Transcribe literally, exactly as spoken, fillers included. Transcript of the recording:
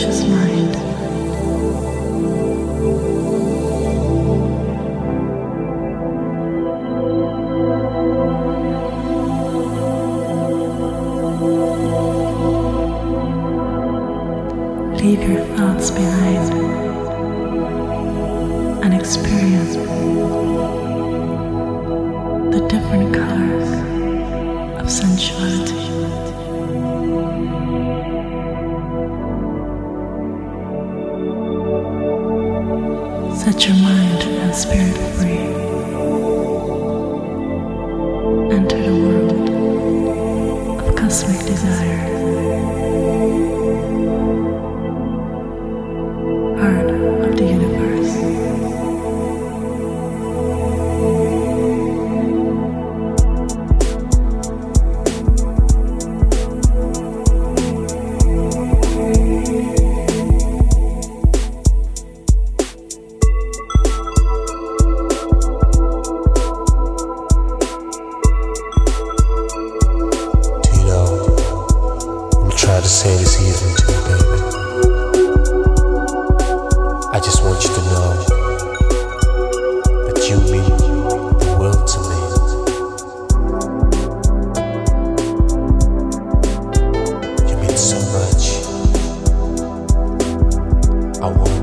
conscious mind. Leave your thoughts behind and experience the different colors of sensuality. Set your mind and spirit free. Enter the world of cosmic desire. Heart of the universe. Try to say this evening to you, baby. I just want you to know that you mean the world to me. You mean so much. I want